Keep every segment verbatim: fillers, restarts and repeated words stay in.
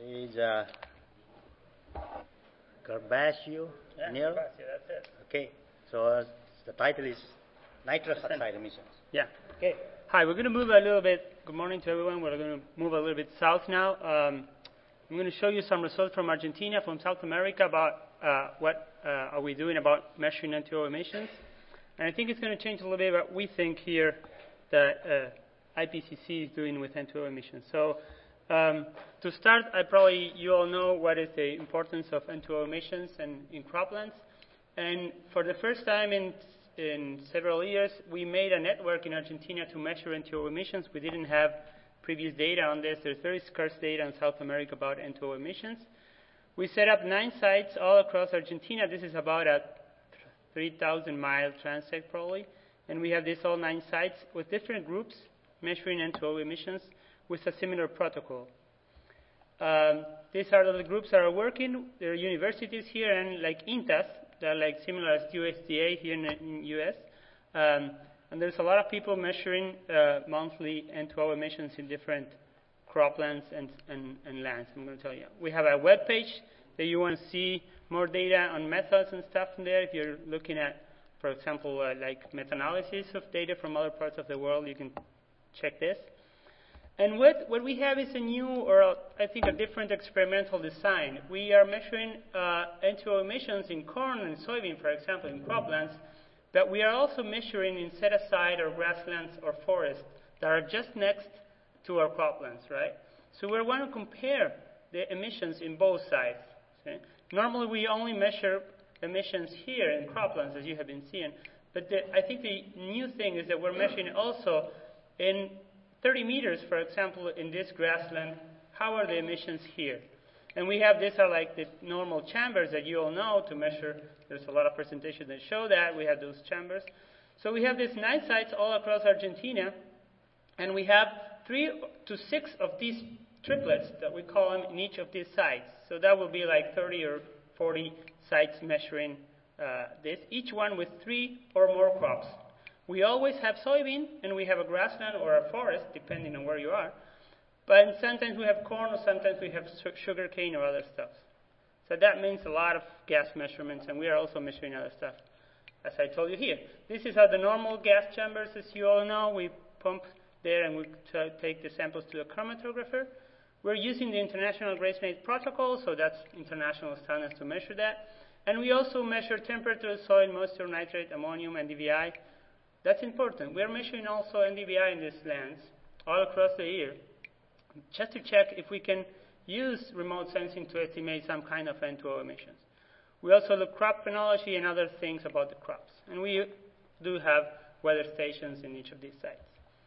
is uh, Garbacio Yeah, Neil. Garbacio, that's it. Okay, so uh, the title is nitrous oxide emissions. Yeah. Okay. Hi, we're going to move a little bit. Good morning to everyone. We're going to move a little bit south now. Um, I'm going to show you some results from Argentina, from South America, about uh, what uh, are we doing about measuring N two O emissions. And I think it's going to change a little bit what we think here that uh, I P C C is doing with N two O emissions. So um, to start, I probably you all know what is the importance of N two O emissions and in croplands. And for the first time in in several years, we made a network in Argentina to measure N two O emissions. We didn't have previous data on this. There's very scarce data in South America about N two O emissions. We set up nine sites all across Argentina. This is about a three thousand mile transect probably. And we have these all nine sites with different groups measuring N two O emissions with a similar protocol. Um, these are the groups that are working. There are universities here and like INTAS, that are like similar as U S D A here in the U S. Um, and there's a lot of people measuring uh, monthly N two O emissions in different croplands and, and, and lands, I'm going to tell you. We have a web page that you want to see more data on methods and stuff in there. If you're looking at, for example, uh, like meta-analysis of data from other parts of the world, you can check this. And what, what we have is a new, or a, I think a different experimental design. We are measuring uh, N two O emissions in corn and soybean, for example, in croplands, but we are also measuring in set-aside or grasslands or forests that are just next to our croplands, right? So we want to compare the emissions in both sides. Okay? Normally, we only measure emissions here in croplands, as you have been seeing, but the, I think the new thing is that we're measuring also in thirty meters, for example, in this grassland, how are the emissions here? And we have, these are like the normal chambers that you all know to measure. There's a lot of presentations that show that. We have those chambers. So we have these nine sites all across Argentina, and we have three to six of these triplets that we call them in each of these sites. So that will be like thirty or forty sites measuring uh, this, each one with three or more crops. We always have soybean, and we have a grassland or a forest, depending on where you are. But sometimes we have corn, or sometimes we have sugar cane or other stuff. So that means a lot of gas measurements, and we are also measuring other stuff, as I told you here. This is how the normal gas chambers, as you all know. We pump there, and we take the samples to a chromatographer. We're using the International GraceMate protocol, so that's international standards to measure that. And we also measure temperature, soil moisture, nitrate, ammonium, N D V I. That's important. We're measuring also N D V I in these lands all across the year, just to check if we can use remote sensing to estimate some kind of N two O emissions. We also look crop phenology and other things about the crops. And we do have weather stations in each of these sites.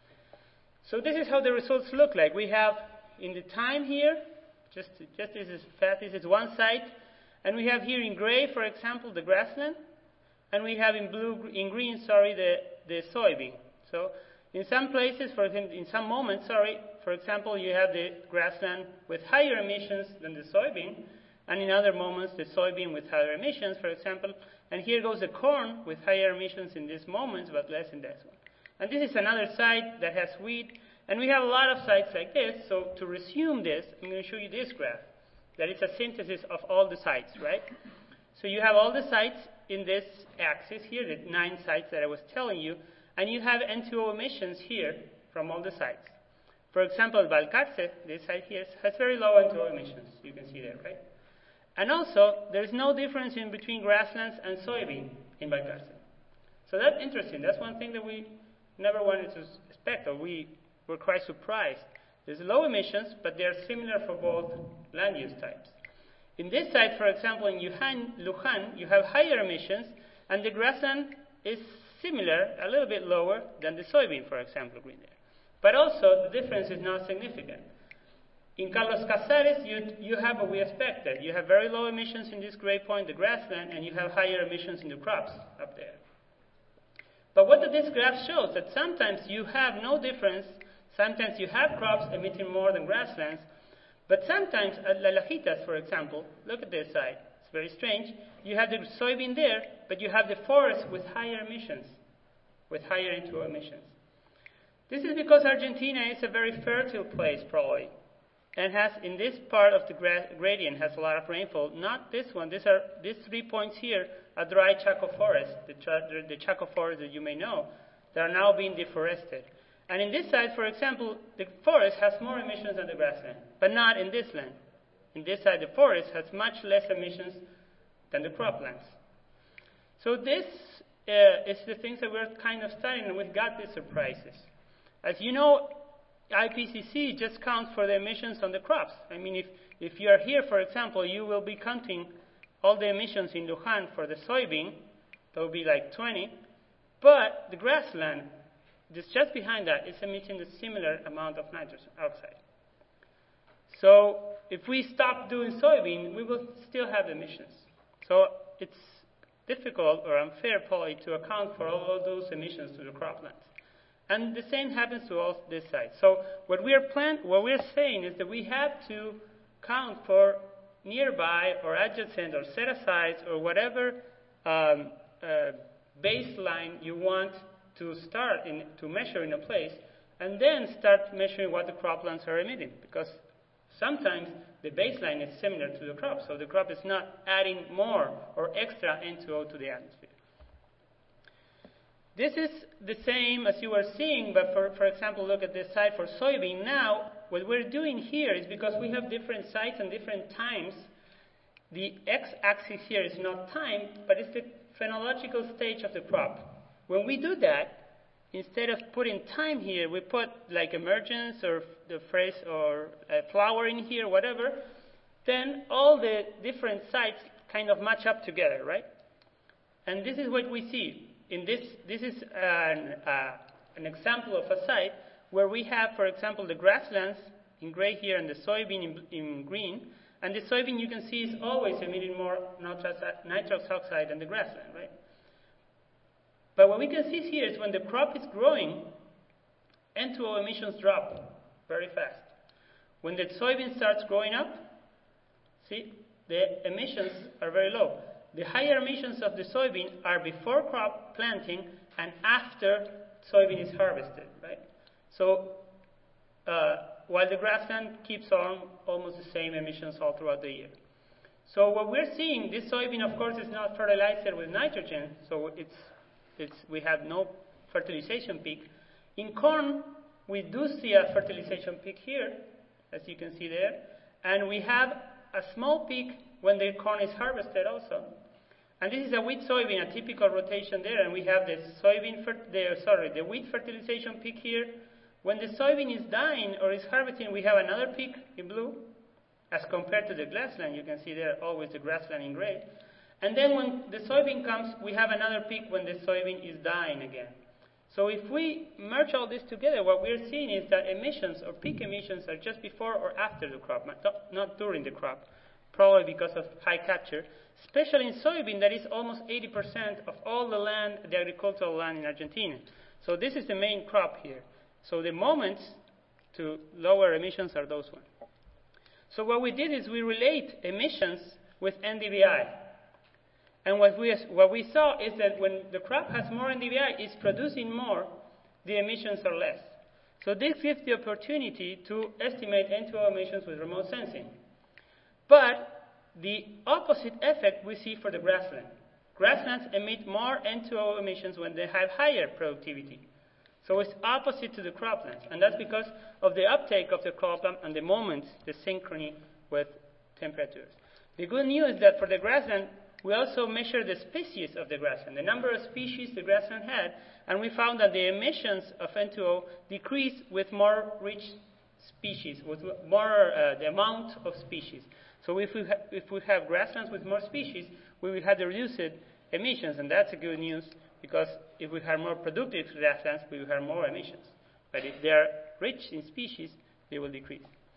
So this is how the results look like. We have in the time here, just, just this is fast, this is one site. And we have here in gray, for example, the grassland. And we have in blue, in green, sorry, the, the soybean. So in some places, for example, in some moments, sorry, for example, you have the grassland with higher emissions than the soybean, and in other moments, the soybean with higher emissions, for example. And here goes the corn with higher emissions in these moments, but less in this one. And this is another site that has wheat, and we have a lot of sites like this. So to resume this, I'm going to show you this graph, that is a synthesis of all the sites, right? So you have all the sites in this axis here, the nine sites that I was telling you, and you have N two O emissions here from all the sites. For example, Balcarce, this site here, has very low N two O emissions. You can see that, right? And also, there's no difference in between grasslands and soybean in Balcarce. So that's interesting. That's one thing that we never wanted to expect, or we were quite surprised. There's low emissions, but they're similar for both land use types. In this site, for example, in Luján, Luján, you have higher emissions, and the grassland is similar, a little bit lower than the soybean, for example, green there. But also, the difference is not significant. In Carlos Casares, you, you have what we expected. You have very low emissions in this gray point, the grassland, and you have higher emissions in the crops up there. But what this graph shows that sometimes you have no difference. Sometimes you have crops emitting more than grasslands, but sometimes at La Lajitas, for example, look at this side. It's very strange. You have the soybean there, but you have the forest with higher emissions, with higher N two O emissions. This is because Argentina is a very fertile place, probably. and has, in this part of the gra gradient, has a lot of rainfall. Not this one. These are these three points here are dry Chaco forest, the, the Chaco forest that you may know, that are now being deforested. And in this side, for example, the forest has more emissions than the grassland, but not in this land. In this side, the forest has much less emissions than the croplands. So this uh, is the things that we're kind of studying, and we've got these surprises. As you know, I P C C just counts for the emissions on the crops. I mean, if, if you are here, for example, you will be counting all the emissions in Luján for the soybean. That will be like twenty. But the grassland, just, just behind that, is emitting a similar amount of nitrogen oxide. So if we stop doing soybean, we will still have emissions. So it's difficult or unfair, probably, to account for all those emissions to the croplands. And the same happens to all this side. So what we are plan what we're saying is that we have to count for nearby or adjacent or set-asides or whatever um, uh, baseline you want to start in, to measure in a place, and then start measuring what the croplands are emitting. Because sometimes the baseline is similar to the crop, so the crop is not adding more or extra N two O to the atmosphere. This is the same as you were seeing, but for, for example, look at this side for soybean. Now, what we're doing here is because we have different sites and different times, the x-axis here is not time, but it's the phenological stage of the crop. When we do that, instead of putting time here, we put like emergence or the phrase or a flower in here, whatever, then all the different sites kind of match up together, right? And this is what we see. In this, this is an, uh, an example of a site where we have, for example, the grasslands in gray here and the soybean in, in green. And the soybean, you can see, is always emitting more nitrous oxide than the grassland, right? But what we can see here is when the crop is growing, N two O emissions drop very fast. When the soybean starts growing up, see, the emissions are very low. The higher emissions of the soybean are before crop planting and after soybean is harvested, right? So uh, while the grassland keeps on almost the same emissions all throughout the year. So what we're seeing, this soybean, of course, is not fertilized with nitrogen, so it's, it's, we have no fertilization peak. In corn, we do see a fertilization peak here, as you can see there, and we have a small peak when the corn is harvested also. And this is a wheat soybean, a typical rotation there, and we have the soybean, the, sorry, the wheat fertilization peak here. When the soybean is dying or is harvesting, we have another peak in blue, as compared to the grassland. You can see there always the grassland in gray. And then when the soybean comes, we have another peak when the soybean is dying again. So if we merge all this together, what we're seeing is that emissions or peak emissions are just before or after the crop, not during the crop, probably because of high capture, especially in soybean that is almost eighty percent of all the land, the agricultural land in Argentina. So this is the main crop here. So the moments to lower emissions are those ones. So what we did is we relate emissions with N D V I. And what we, what we saw is that when the crop has more N D V I, it's producing more, the emissions are less. So this gives the opportunity to estimate N two O emissions with remote sensing. But the opposite effect we see for the grassland. Grasslands emit more N two O emissions when they have higher productivity. So it's opposite to the croplands, and that's because of the uptake of the cropland and the moments, the synchrony with temperatures. The good news is that for the grassland, we also measure the species of the grassland, the number of species the grassland had, and we found that the emissions of N two O decreased with more rich species, with more uh, the amount of species. So if we, if we have grasslands with more species, we will have the reduced emissions, and that's a good news, because if we have more productive grasslands, we will have more emissions. But if they are rich in species, they will decrease.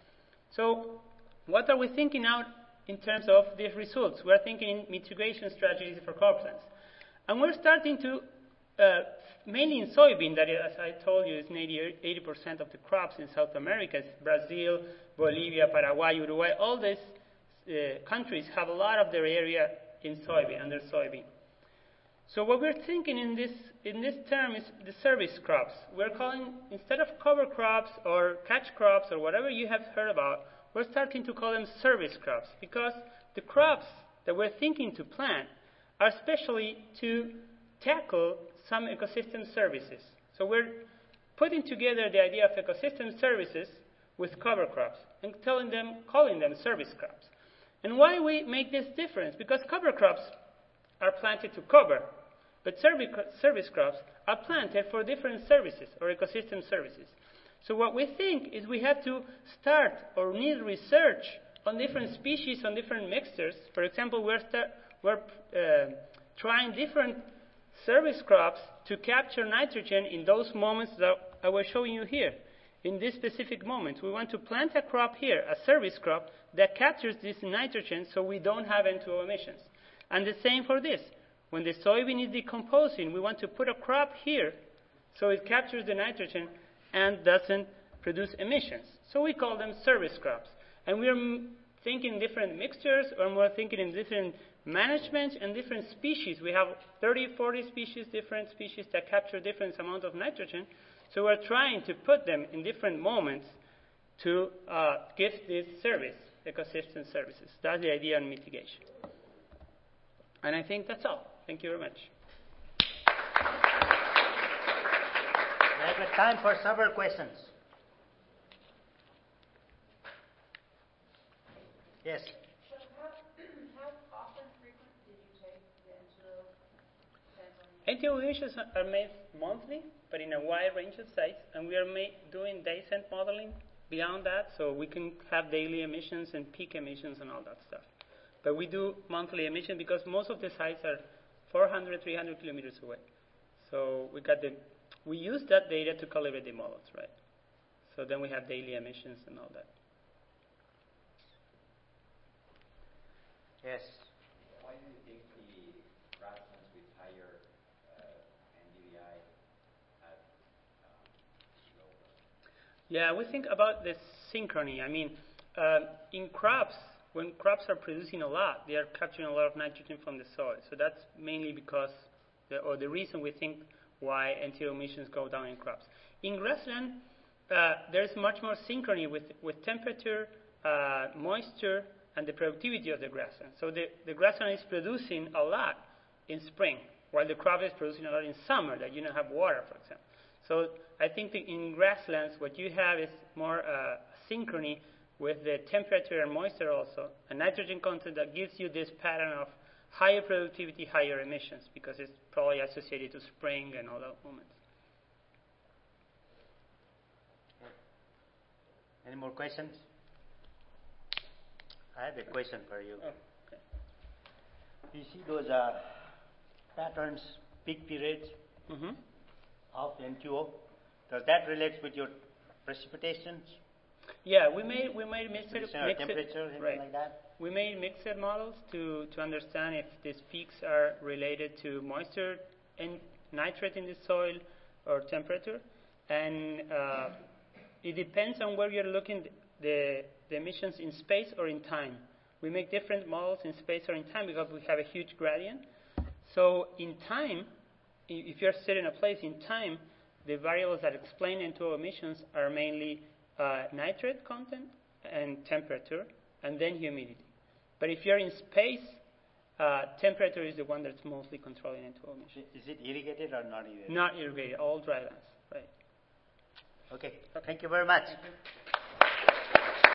So what are we thinking out in terms of these results? We're thinking in mitigation strategies for croplands. And we're starting to, uh, mainly in soybean, that as I told you is eighty percent of the crops in South America. It's Brazil, Bolivia, Paraguay, Uruguay, all these uh, countries have a lot of their area in soybean, under soybean. So what we're thinking in this, in this term is the service crops. We're calling, instead of cover crops or catch crops or whatever you have heard about, we're starting to call them service crops because the crops that we're thinking to plant are especially to tackle some ecosystem services. So we're putting together the idea of ecosystem services with cover crops and telling them, calling them service crops. And why we make this difference? Because cover crops are planted to cover, but service crops are planted for different services or ecosystem services. So what we think is we have to start or need research on different species, on different mixtures. For example, we're, we're uh, trying different service crops to capture nitrogen in those moments that I was showing you here. In this specific moment, we want to plant a crop here, a service crop, that captures this nitrogen so we don't have N two O emissions. And the same for this. When the soybean is decomposing, we want to put a crop here so it captures the nitrogen and doesn't produce emissions. So we call them service crops. And we're thinking different mixtures, or we're thinking in different management and different species. We have thirty, forty species, different species that capture different amount of nitrogen. So we're trying to put them in different moments to uh, give this service, ecosystem services. That's the idea on mitigation. And I think that's all. Thank you very much. We have time for several questions. Yes. So how, how often frequent did you take the N two O sampling? N T O emissions are made monthly, but in a wide range of sites, and we are ma- doing day-cent modeling beyond that, so we can have daily emissions and peak emissions and all that stuff. But we do monthly emission because most of the sites are four hundred, three hundred kilometers away. So we got the, we use that data to calibrate the models, right? So then we have daily emissions and all that. Yes. Why do you think the grasslands with higher uh, N D V I have um, lower? Yeah, we think about the synchrony. I mean, uh, in crops, when crops are producing a lot, they are capturing a lot of nitrogen from the soil. So that's mainly because, the, or the reason we think why N T O emissions go down in crops. In grassland, uh, there's much more synchrony with, with temperature, uh, moisture, and the productivity of the grassland. So the, the grassland is producing a lot in spring, while the crop is producing a lot in summer, that you don't have water, for example. So I think that in grasslands, what you have is more uh, synchrony with the temperature and moisture also, a nitrogen content that gives you this pattern of higher productivity, higher emissions, because it's probably associated to spring and all those moments. Any more questions? I have a question for you. Oh, okay. You see those uh, patterns, peak periods Mm-hmm. of N two O. Does that relate with your precipitations? Yeah, we made we made mixed Precipitation or mixed temperature, anything right. like that? We made mixed models to to understand if these peaks are related to moisture and nitrate in the soil or temperature, and uh, it depends on where you're looking the the emissions in space or in time. We make different models in space or in time because we have a huge gradient. So in time, if you're sitting in a place in time, the variables that explain N two O emissions are mainly uh, nitrate content and temperature, and then humidity. But if you're in space, uh, temperature is the one that's mostly controlling N two O emissions. Is it irrigated or not irrigated? Not irrigated, all dry lands, right? Okay. Thank you very much. Thank you.